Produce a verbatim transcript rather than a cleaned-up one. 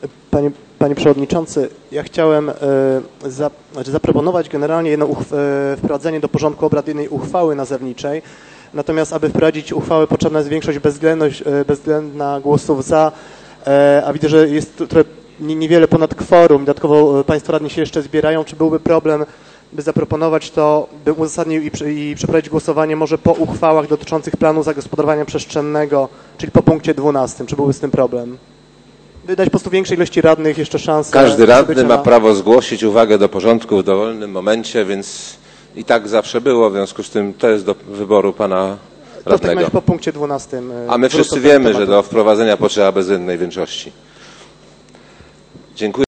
Panie, Panie Przewodniczący, ja chciałem y, za, znaczy zaproponować generalnie jedno uchw, y, wprowadzenie do porządku obrad jednej uchwały nazewniczej. Natomiast, aby wprowadzić uchwałę, potrzebna jest większość bezwzględność, y, bezwzględna głosów za, y, a widzę, że jest trochę niewiele ponad kworum. Dodatkowo Państwo radni się jeszcze zbierają. Czy byłby problem, by zaproponować to, bym uzasadnił i, i przeprowadzić głosowanie może po uchwałach dotyczących planu zagospodarowania przestrzennego, czyli po punkcie dwunastym? Czy byłby z tym problem? By dać po prostu większej ilości radnych jeszcze szansę. Każdy radny ma prawo zgłosić uwagę do porządku w dowolnym momencie, więc i tak zawsze było, w związku z tym to jest do wyboru pana to radnego. W takim po punkcie dwunastym. A my wszyscy wiemy, że do wprowadzenia potrzeba bezwzględnej większości. Dziękuję.